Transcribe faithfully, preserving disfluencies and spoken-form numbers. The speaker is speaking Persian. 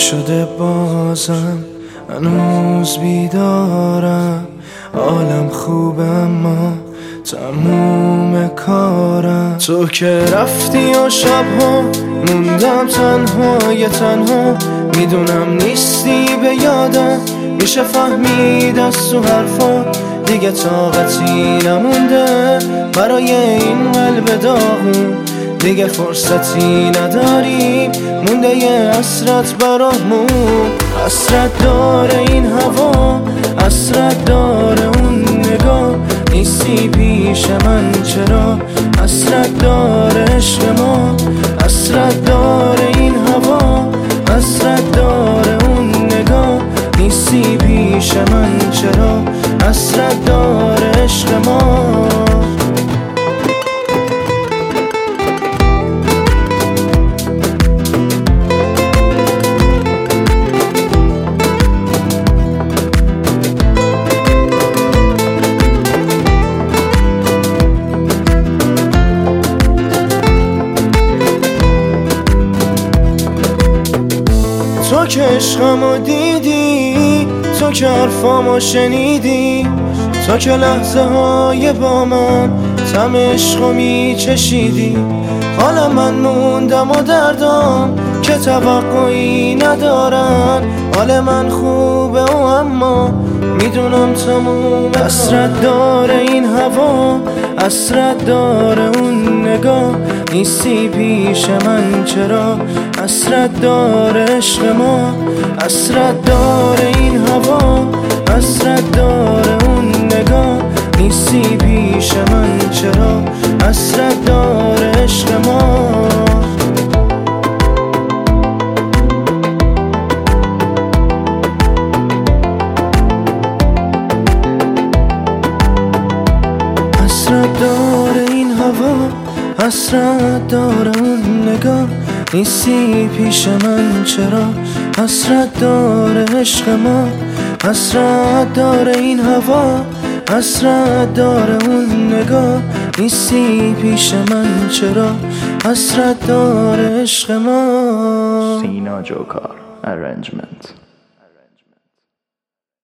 شده بازم هنوز بیدارم، حالم خوبه اما تموم کارم. تو که رفتی و شبها موندم تنها یه تنها، میدونم نیستی به یادم، میشه فهمید از تو حرفا دیگه طاقتی نمونده برای این قلب داغون، دیگه فرصتی نداریم مونده یه حسرت برامون. حسرت داره این هوا، حسرت داره اون نگاه، نیستی پیش من چرا؟ حسرت داره عشق ما، حسرت داره این هوا، حسرت داره اون نگاه، نیستی پیش من چرا؟ حسرت داره عشق ما. تو که عشقمو دیدی، تو که حرفامو شنیدی، تو که لحظه های با من طعم عشقو میچشیدی. حالا من موندم و دردام که توقعی ندارن، حال من خوبه و اما میدونم تموم. حسرت داره این هوا، حسرت داره اون نگاه، نیستی پیش من چرا؟ حسرت داره عشق ما، حسرت داره این هوا، حسرت داره اون نگاه، نیستی پیش من چرا؟ حسرت داره عشق ما. حسرت داره این هوا، حسرت داره اون نگاه، نیستی پیش من چرا؟ حسرت داره عشق ما، حسرت داره این هوا، حسرت داره اون نگاه، نیستی پیش من چرا؟ حسرت داره عشق ما. سینا جوکار Arrangement.